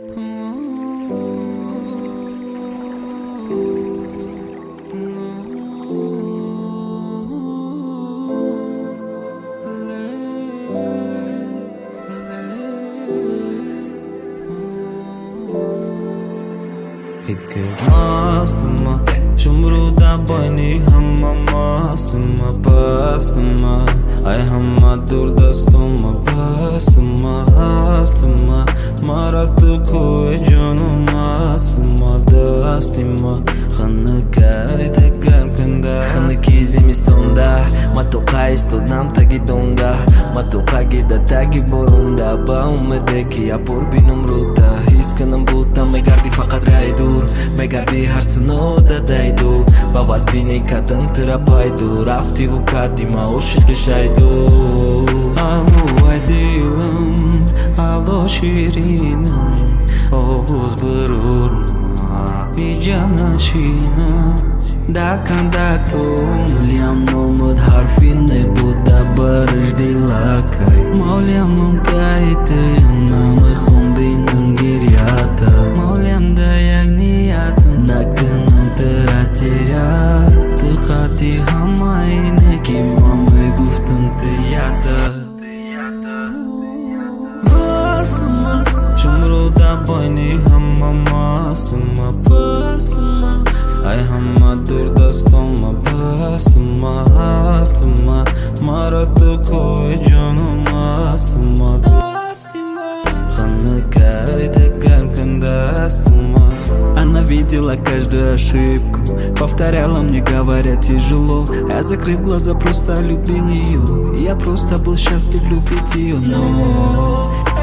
Mastuma, shumruda boyni hamma mastuma, pastuma, ay hamma durdastuma, pastuma, astuma, mara tu ko'y jonim mastuma, dastima, xana kaytagan kanda, xana kizimistonda, matoqay istodam tagi donda, matoqay da tagi borunda, ba umedeki apur binumruda, his kanam buta megardi faqat raydur, megardi har sinoda daydu, ba vazbini kadan tirapaydu, rafti u kadima oshiqi shaydu. Alo ay dilim, alo shirinim, ovuz birurma, ijanashina, da kandatum, liam nomad harfin ne buda barış dilakay, mauliamum kaite, namı khumbinam giryata, mauliam da yagniyatım, nakınım teratiriyat, tıqati hamayne ki mamı guftum tiyata. Mastuma, shumruda boyni hamma mastuma, pastuma, ay hamma durdastuma, pastuma, astuma, mara tu ko'y jonim mastuma, xana kaytagan kandastuma. Она видела каждую ошибку, повторяла мне, говоря тяжело. Я, закрыв глаза, просто любил ее. Я просто был счастлив любить ее, но